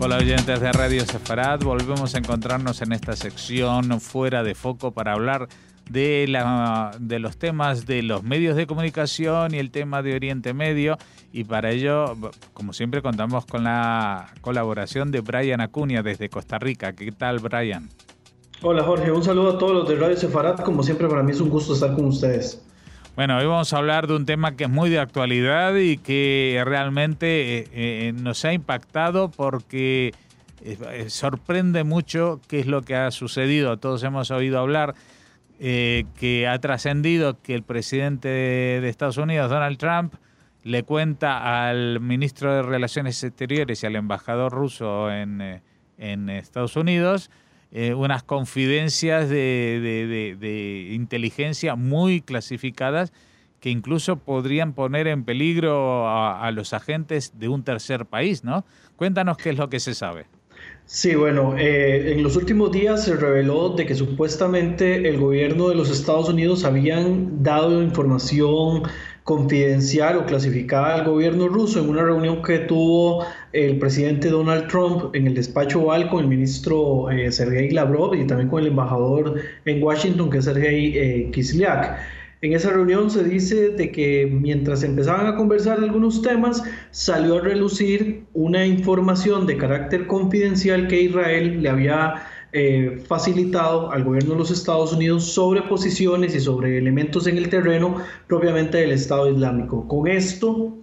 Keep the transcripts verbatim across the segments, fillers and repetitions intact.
Hola oyentes de Radio Sefarat, volvemos a encontrarnos en esta sección Fuera de Foco para hablar de, la, de los temas de los medios de comunicación y el tema de Oriente Medio, y para ello, como siempre, contamos con la colaboración de Brian Acuña desde Costa Rica. ¿Qué tal, Brian? Hola Jorge, un saludo a todos los de Radio Sefarat. Como siempre, para mí es un gusto estar con ustedes. Bueno, hoy vamos a hablar de un tema que es muy de actualidad y que realmente eh, eh, nos ha impactado porque eh, sorprende mucho qué es lo que ha sucedido. Todos hemos oído hablar eh, que ha trascendido que el presidente de, de Estados Unidos, Donald Trump, le cuenta al ministro de Relaciones Exteriores y al embajador ruso en, eh, en Estados Unidos Eh, unas confidencias de, de, de, de inteligencia muy clasificadas que incluso podrían poner en peligro a, a los agentes de un tercer país, ¿no? Cuéntanos qué es lo que se sabe. Sí, bueno, eh, en los últimos días se reveló de que supuestamente el gobierno de los Estados Unidos habían dado información confidencial o clasificada al gobierno ruso en una reunión que tuvo el presidente Donald Trump en el despacho Oval con el ministro eh, Sergei Lavrov y también con el embajador en Washington, que es Sergei eh, Kislyak. En esa reunión se dice de que mientras empezaban a conversar de algunos temas, salió a relucir una información de carácter confidencial que Israel le había eh, facilitado al gobierno de los Estados Unidos sobre posiciones y sobre elementos en el terreno propiamente del Estado Islámico. Con esto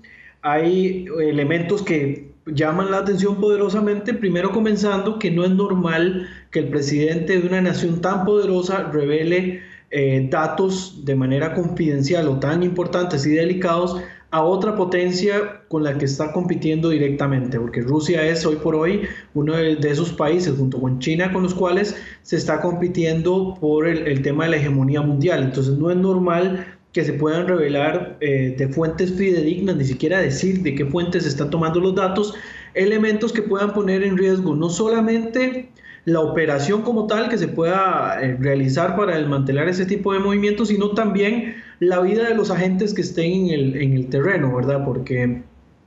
hay elementos que llaman la atención poderosamente, primero comenzando que no es normal que el presidente de una nación tan poderosa revele Eh, datos de manera confidencial o tan importantes y delicados a otra potencia con la que está compitiendo directamente, porque Rusia es hoy por hoy uno de, de esos países junto con China con los cuales se está compitiendo por el, el tema de la hegemonía mundial. Entonces no es normal que se puedan revelar eh, de fuentes fidedignas, ni siquiera decir de qué fuentes se están tomando los datos, elementos que puedan poner en riesgo no solamente la operación como tal que se pueda eh, realizar para desmantelar ese tipo de movimientos, sino también la vida de los agentes que estén en el, en el terreno, ¿verdad? Porque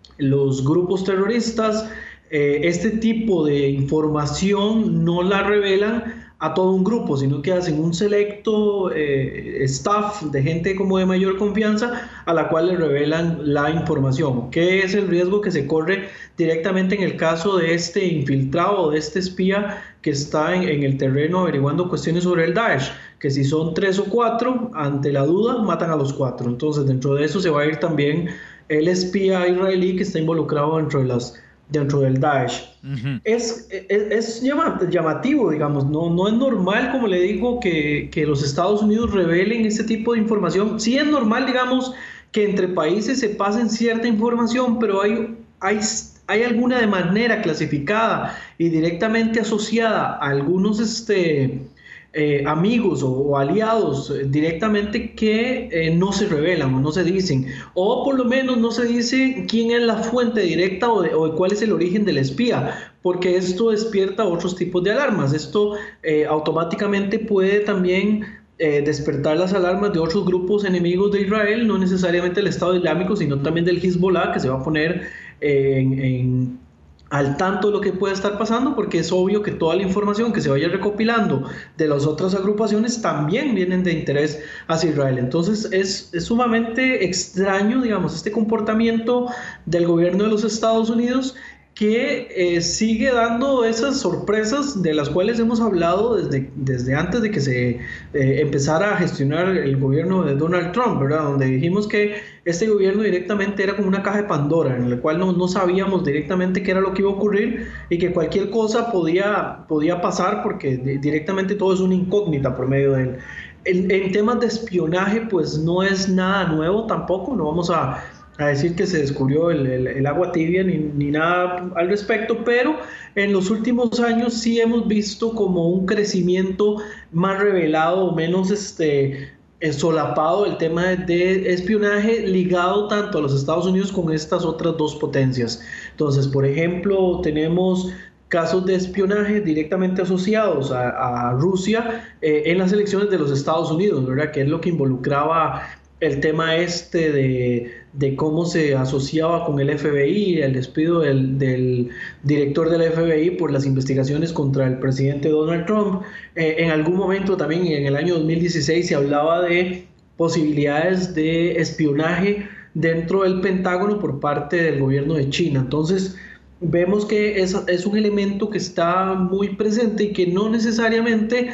los grupos terroristas, eh, este tipo de información no la revelan a todo un grupo, sino que hacen un selecto eh, staff de gente como de mayor confianza a la cual le revelan la información. ¿Qué es el riesgo que se corre directamente en el caso de este infiltrado o de este espía que está en, en el terreno averiguando cuestiones sobre el Daesh? Que si son tres o cuatro, ante la duda matan a los cuatro. Entonces dentro de eso se va a ir también el espía israelí que está involucrado dentro de las dentro del Daesh. Uh-huh. Es, es, es llamativo, digamos, no, no es normal, como le digo, que, que los Estados Unidos revelen este tipo de información. Sí es normal, digamos, que entre países se pasen cierta información, pero hay, hay, hay alguna de manera clasificada y directamente asociada a algunos este, eh, amigos o, o aliados eh, directamente que eh, no se revelan o no se dicen, o por lo menos no se dice quién es la fuente directa o, de, o de cuál es el origen del espía, porque esto despierta otros tipos de alarmas. Esto eh, automáticamente puede también eh, despertar las alarmas de otros grupos enemigos de Israel, no necesariamente el Estado Islámico, sino también del Hezbollah, que se va a poner eh, en, en al tanto de lo que puede estar pasando, porque es obvio que toda la información que se vaya recopilando de las otras agrupaciones también vienen de interés hacia Israel. Entonces es, es sumamente extraño, digamos, este comportamiento del gobierno de los Estados Unidos, que eh, sigue dando esas sorpresas de las cuales hemos hablado desde, desde antes de que se eh, empezara a gestionar el gobierno de Donald Trump, ¿verdad? Donde dijimos que este gobierno directamente era como una caja de Pandora, en la cual no, no sabíamos directamente qué era lo que iba a ocurrir y que cualquier cosa podía, podía pasar porque de, directamente todo es una incógnita por medio de él. En, en temas de espionaje, pues no es nada nuevo tampoco, no vamos a a decir que se descubrió el, el, el agua tibia ni, ni nada al respecto, pero en los últimos años sí hemos visto como un crecimiento más revelado, menos este, solapado el tema de espionaje ligado tanto a los Estados Unidos con estas otras dos potencias. Entonces, por ejemplo, tenemos casos de espionaje directamente asociados a, a Rusia eh, en las elecciones de los Estados Unidos, ¿verdad? Que es lo que involucraba el tema este de, de cómo se asociaba con el F B I, el despido del, del director del F B I por las investigaciones contra el presidente Donald Trump. Eh, en algún momento también en el año dos mil dieciséis se hablaba de posibilidades de espionaje dentro del Pentágono por parte del gobierno de China. Entonces, vemos que es, es un elemento que está muy presente y que no necesariamente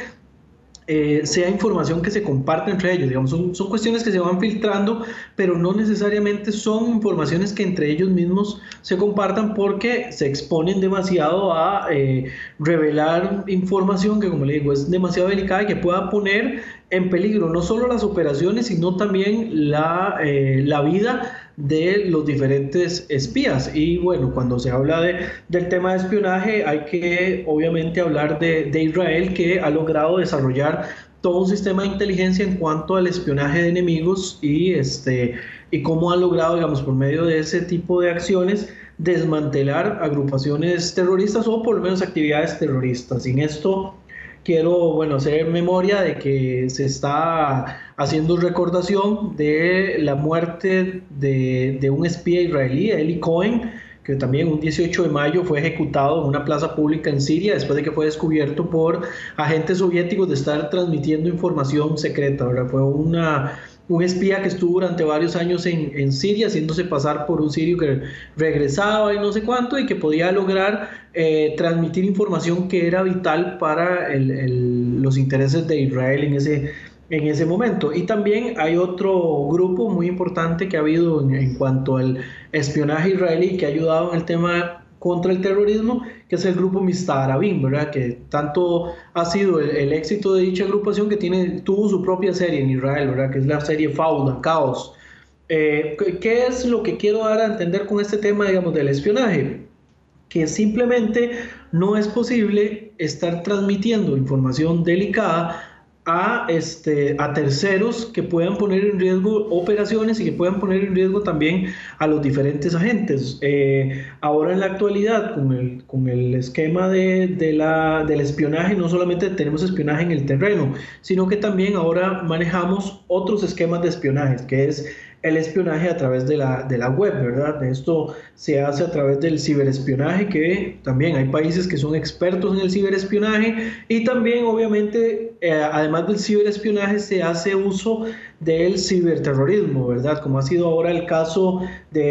eh, sea información que se comparte entre ellos. Digamos, son, son cuestiones que se van filtrando, pero no necesariamente son informaciones que entre ellos mismos se compartan porque se exponen demasiado a eh, revelar información que, como le digo, es demasiado delicada y que pueda poner en peligro no solo las operaciones, sino también la, eh, la vida de los diferentes espías. Y bueno, cuando se habla de, del tema de espionaje, hay que obviamente hablar de, de Israel, que ha logrado desarrollar todo un sistema de inteligencia en cuanto al espionaje de enemigos y, este, y cómo ha logrado, digamos, por medio de ese tipo de acciones, desmantelar agrupaciones terroristas o por lo menos actividades terroristas. Sin esto quiero, bueno, hacer memoria de que se está haciendo recordación de la muerte de, de un espía israelí, Eli Cohen, que también un dieciocho de mayo fue ejecutado en una plaza pública en Siria después de que fue descubierto por agentes soviéticos de estar transmitiendo información secreta, ¿verdad? Fue una... un espía que estuvo durante varios años en, en Siria, haciéndose pasar por un sirio que regresaba y no sé cuánto, y que podía lograr eh, transmitir información que era vital para el, el, los intereses de Israel en ese, en ese momento. Y también hay otro grupo muy importante que ha habido en, en cuanto al espionaje israelí, que ha ayudado en el tema contra el terrorismo, que es el grupo Mistarabim, ¿verdad? Que tanto ha sido el, el éxito de dicha agrupación que tiene, tuvo su propia serie en Israel, ¿verdad? Que es la serie Fauda, Caos. Eh, ¿Qué es lo que quiero dar a entender con este tema, digamos, del espionaje? Que simplemente no es posible estar transmitiendo información delicada a, este, a terceros que puedan poner en riesgo operaciones y que puedan poner en riesgo también a los diferentes agentes. Eh, ahora en la actualidad, con el, con el esquema de, de la, del espionaje, no solamente tenemos espionaje en el terreno, sino que también ahora manejamos otros esquemas de espionaje, que es el espionaje a través de la, de la web, ¿verdad? Esto se hace a través del ciberespionaje, que también hay países que son expertos en el ciberespionaje, y también obviamente, eh, además del ciberespionaje, se hace uso del ciberterrorismo, ¿verdad? Como ha sido ahora el caso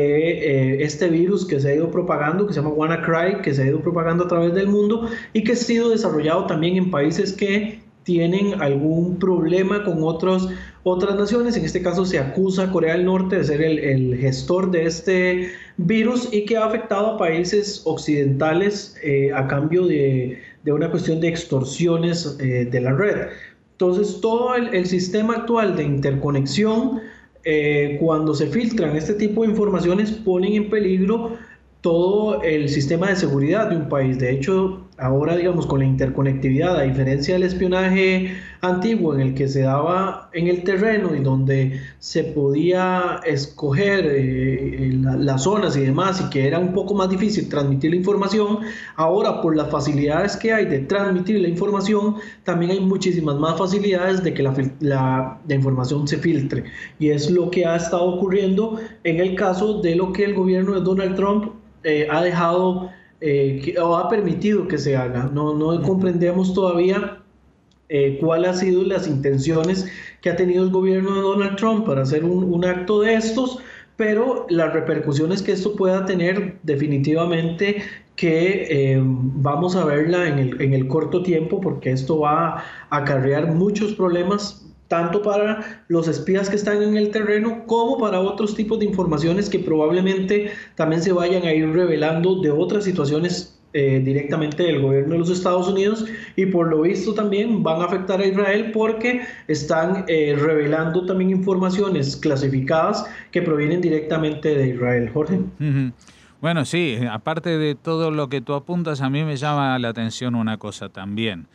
de eh, este virus que se ha ido propagando, que se llama WannaCry, que se ha ido propagando a través del mundo y que ha sido desarrollado también en países que tienen algún problema con otros, otras naciones. En este caso se acusa a Corea del Norte de ser el, el gestor de este virus y que ha afectado a países occidentales eh, a cambio de, de una cuestión de extorsiones eh, de la red. Entonces, todo el, el sistema actual de interconexión, eh, cuando se filtran este tipo de informaciones, ponen en peligro todo el sistema de seguridad de un país. De hecho, ahora, digamos, con la interconectividad, a diferencia del espionaje antiguo en el que se daba en el terreno y donde se podía escoger eh, la, las zonas y demás, y que era un poco más difícil transmitir la información, ahora por las facilidades que hay de transmitir la información, también hay muchísimas más facilidades de que la, la, la información se filtre. Y es lo que ha estado ocurriendo en el caso de lo que el gobierno de Donald Trump eh, ha dejado Eh, que, o ha permitido que se haga. No, no comprendemos todavía eh, cuáles han sido las intenciones que ha tenido el gobierno de Donald Trump para hacer un, un acto de estos, pero las repercusiones que esto pueda tener definitivamente que eh, vamos a verla en el, en el corto tiempo, porque esto va a acarrear muchos problemas tanto para los espías que están en el terreno como para otros tipos de informaciones que probablemente también se vayan a ir revelando de otras situaciones eh, directamente del gobierno de los Estados Unidos, y por lo visto también van a afectar a Israel porque están eh, revelando también informaciones clasificadas que provienen directamente de Israel. Jorge. Uh-huh. Bueno, sí, aparte de todo lo que tú apuntas, a mí me llama la atención una cosa también.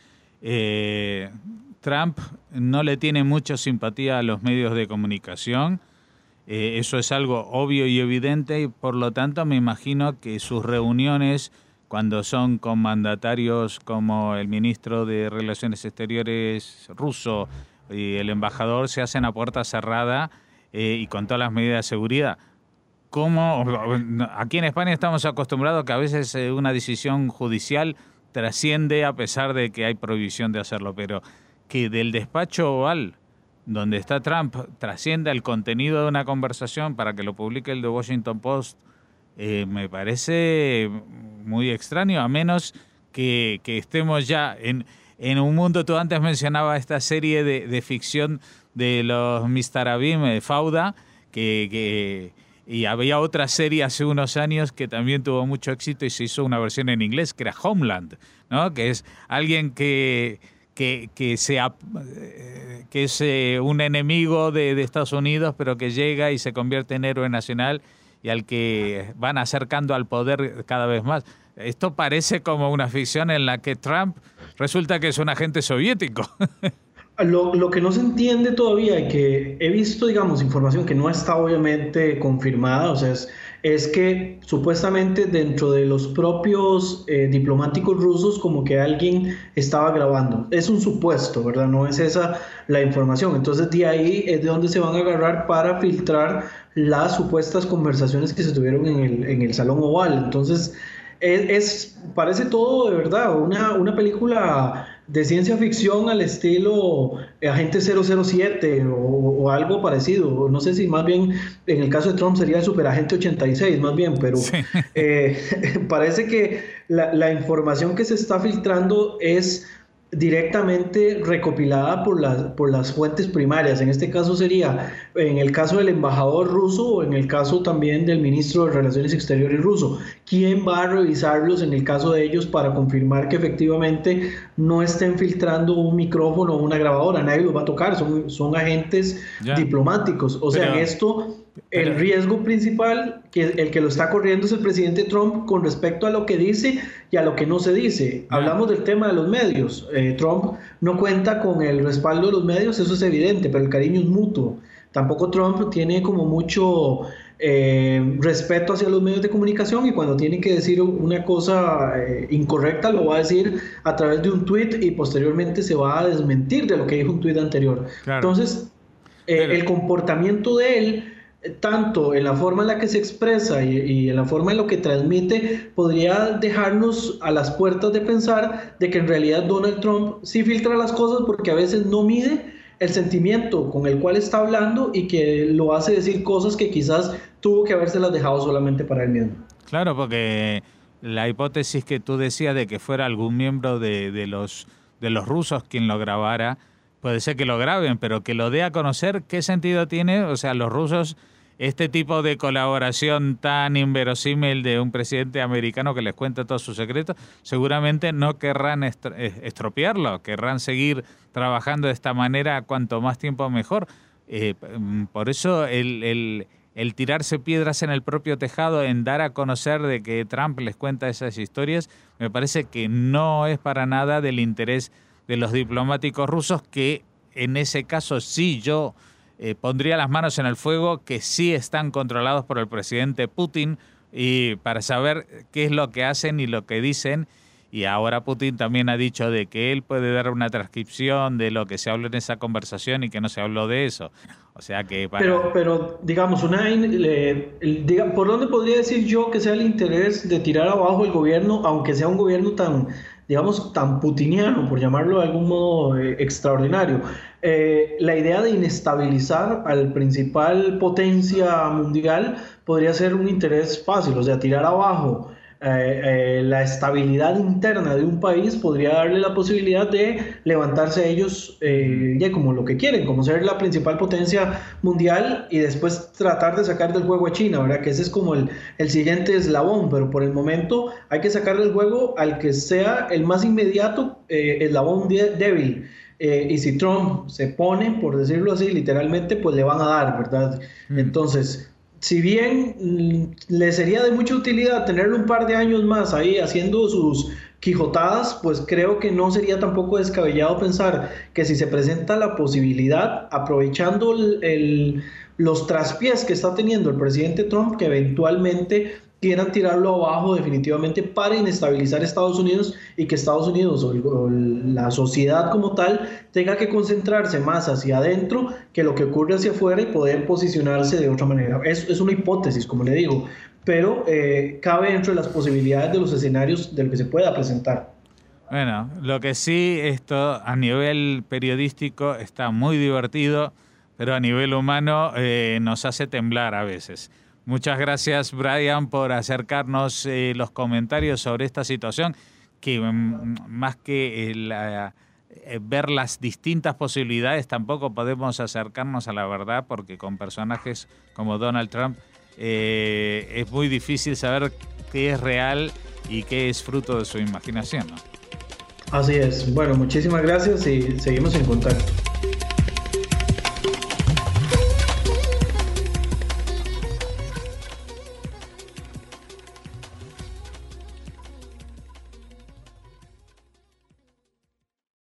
Eh... Trump no le tiene mucha simpatía a los medios de comunicación, eh, eso es algo obvio y evidente, y por lo tanto me imagino que sus reuniones, cuando son con mandatarios como el ministro de Relaciones Exteriores ruso y el embajador, se hacen a puerta cerrada eh, y con todas las medidas de seguridad. ¿Cómo? Aquí en España estamos acostumbrados que a veces eh, una decisión judicial trasciende a pesar de que hay prohibición de hacerlo, pero que del despacho oval donde está Trump trascienda el contenido de una conversación para que lo publique el The Washington Post, eh, me parece muy extraño, a menos que, que estemos ya en, en un mundo. Tú antes mencionabas esta serie de, de ficción de los mister Abim, de Fauda, que, que y había otra serie hace unos años que también tuvo mucho éxito y se hizo una versión en inglés, que era Homeland, ¿no? Que es alguien que, que, que, sea, que es eh, un enemigo de, de Estados Unidos, pero que llega y se convierte en héroe nacional y al que van acercando al poder cada vez más. Esto parece como una ficción en la que Trump resulta que es un agente soviético. Lo, lo que no se entiende todavía y que he visto, digamos, información que no está obviamente confirmada, o sea, es, es que supuestamente dentro de los propios eh, diplomáticos rusos como que alguien estaba grabando. Es un supuesto, ¿verdad? No es esa la información. Entonces de ahí es de donde se van a agarrar para filtrar las supuestas conversaciones que se tuvieron en el, en el Salón Oval. Entonces es, es parece todo de verdad una, una película de ciencia ficción al estilo Agente cero cero siete o, o algo parecido. No sé si más bien en el caso de Trump sería el Superagente ochenta y seis más bien, pero sí. eh, parece que la, la información que se está filtrando es directamente recopilada por las, por las fuentes primarias. En este caso sería en el caso del embajador ruso o en el caso también del ministro de Relaciones Exteriores ruso. ¿Quién va a revisarlos en el caso de ellos para confirmar que efectivamente no estén filtrando un micrófono o una grabadora? Nadie los va a tocar, son, son agentes ya. diplomáticos. O sea, pero, en esto pero, el riesgo principal, que el que lo está corriendo es el presidente Trump con respecto a lo que dice y a lo que no se dice. Ya. Hablamos del tema de los medios. Eh, Trump no cuenta con el respaldo de los medios, eso es evidente, pero el cariño es mutuo. Tampoco Trump tiene como mucho eh, respeto hacia los medios de comunicación y cuando tiene que decir una cosa eh, incorrecta lo va a decir a través de un tuit y posteriormente se va a desmentir de lo que dijo un tuit anterior. Claro. Entonces, eh, pero... el comportamiento de él, tanto en la forma en la que se expresa y, y en la forma en lo que transmite, podría dejarnos a las puertas de pensar de que en realidad Donald Trump sí filtra las cosas porque a veces no mide el sentimiento con el cual está hablando y que lo hace decir cosas que quizás tuvo que habérselas dejado solamente para él mismo. Claro, porque la hipótesis que tú decías de que fuera algún miembro de, de, los, de los rusos quien lo grabara, puede ser que lo graben, pero que lo dé a conocer, ¿qué sentido tiene? O sea, los rusos, este tipo de colaboración tan inverosímil de un presidente americano que les cuenta todos sus secretos, seguramente no querrán estropearlo, querrán seguir trabajando de esta manera cuanto más tiempo mejor. Eh, por eso el, el, el tirarse piedras en el propio tejado, en dar a conocer de que Trump les cuenta esas historias, me parece que no es para nada del interés de los diplomáticos rusos, que en ese caso sí yo eh, pondría las manos en el fuego, que sí están controlados por el presidente Putin, y para saber qué es lo que hacen y lo que dicen. Y ahora Putin también ha dicho de que él puede dar una transcripción de lo que se habló en esa conversación y que no se habló de eso. O sea que para... Pero, pero digamos, una, le, diga, ¿por dónde podría decir yo que sea el interés de tirar abajo el gobierno, aunque sea un gobierno tan, digamos, tan putiniano, por llamarlo de algún modo eh, extraordinario? Eh, la idea de inestabilizar al principal potencia mundial podría ser un interés fácil, o sea, tirar abajo Eh, eh, la estabilidad interna de un país podría darle la posibilidad de levantarse a ellos eh, ya como lo que quieren, como ser la principal potencia mundial y después tratar de sacar del juego a China, ¿verdad? Que ese es como el, el siguiente eslabón, pero por el momento hay que sacar del juego al que sea el más inmediato eh, eslabón de, débil. Eh, y si Trump se pone, por decirlo así, literalmente, pues le van a dar, ¿verdad? Mm. Entonces, si bien le sería de mucha utilidad tenerlo un par de años más ahí haciendo sus quijotadas, pues creo que no sería tampoco descabellado pensar que si se presenta la posibilidad, aprovechando el, el, los traspiés que está teniendo el presidente Trump, que eventualmente quieran tirarlo abajo definitivamente para inestabilizar Estados Unidos y que Estados Unidos o, el, o la sociedad como tal tenga que concentrarse más hacia adentro que lo que ocurre hacia afuera y poder posicionarse de otra manera. Es, es una hipótesis, como le digo, pero eh, cabe dentro de las posibilidades de los escenarios de lo que se pueda presentar. Bueno, lo que sí, esto a nivel periodístico está muy divertido, pero a nivel humano eh, nos hace temblar a veces. Muchas gracias, Brian, por acercarnos eh, los comentarios sobre esta situación, que mm, más que eh, la, eh, ver las distintas posibilidades, tampoco podemos acercarnos a la verdad, porque con personajes como Donald Trump eh, es muy difícil saber qué es real y qué es fruto de su imaginación, ¿no? Así es. Bueno, muchísimas gracias y seguimos en contacto.